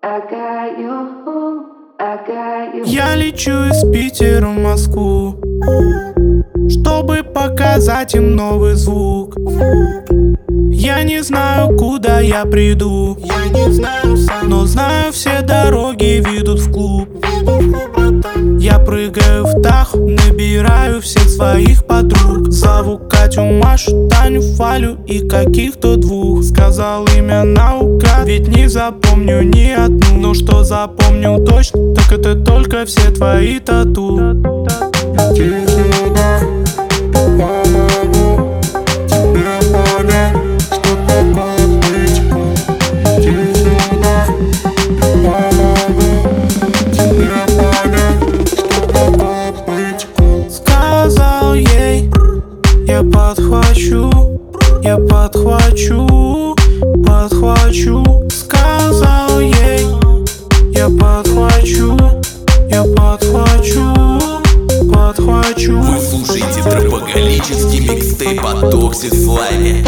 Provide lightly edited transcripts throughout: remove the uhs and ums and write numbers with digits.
Я лечу из Питера в Москву, чтобы показать им новый звук. Я не знаю, куда я приду, но знаю, все дороги ведут в клуб. Я прыгаю в Таху, набираю всех своих подруг. Зову Катю, Машу, Таню, Валю и каких-то двух. Сказал имя наука, ведь не запомню ни одну. Но что запомню точно, так это только все твои тату. Сказал ей, я подхвачу, я подхвачу, подхвачу. Сказал ей, я подхвачу, я подхвачу, подхвачу. Вы слушаете тропоголический микстейп от Toxic Slime.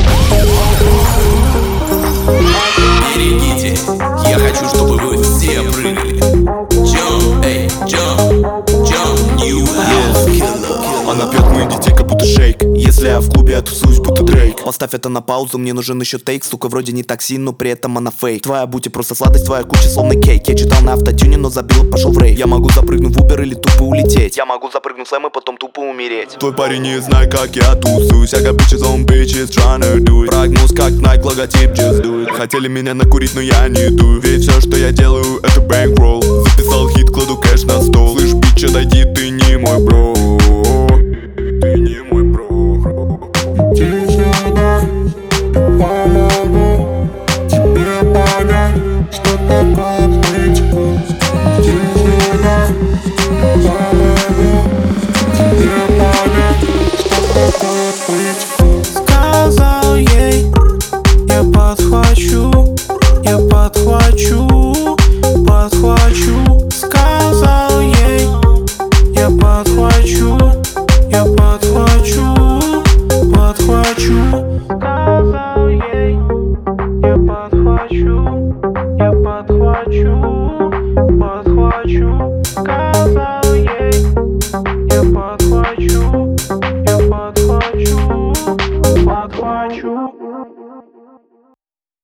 Берегитесь, я хочу, чтобы вы все прыгали. Jump, эй, jump, jump, new house killer. Она пьет моих детей, как будто шейк. Если я в клубе, я тусуюсь, будто Дрейк. Поставь это на паузу, мне нужен еще тейк. Сука, вроде не такси, но при этом она фейк. Твоя бути просто сладость, твоя куча словно кейк. Я читал на автотюне, но забил и пошел в рейв. Я могу запрыгнуть в Uber или тупо улететь. Я могу запрыгнуть в слэм и потом тупо умереть. Твой парень не знает, как я тусуюсь. I got bitches on bitches tryna do it. Прогноз как Nike, логотип just do it. Хотели меня накурить, но я не дую. Ведь все, что я делаю, это bankroll. Записал хит, кладу кэш на стол. Слышь, бичь, отойди, ты не мой бро. Ты не мой бро. Тебе помогу, тебе понять, что такое быть. Тебе помогу, тебе понять, что такое быть. Сказал ей, я подхвачу, я подхвачу, подхвачу. Сказал ей, я подхвачу.